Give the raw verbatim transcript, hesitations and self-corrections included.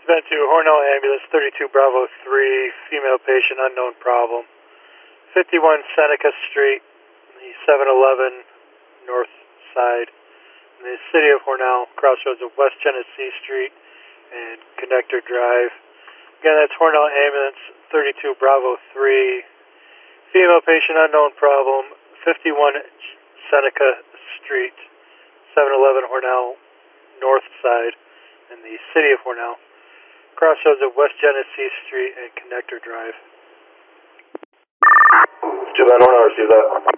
Been to Hornell Ambulance, thirty-two Bravo three, female patient, unknown problem. fifty-one Seneca Street, the seven eleven north side, in the city of Hornell, crossroads of West Genesee Street and Connector Drive. Again, that's Hornell Ambulance, thirty-two Bravo three, female patient, unknown problem, fifty-one Seneca Street, seven eleven Hornell north side, in the city of Hornell, crossroads of West Genesee Street and Connector Drive. Too bad, Hornell, receive that.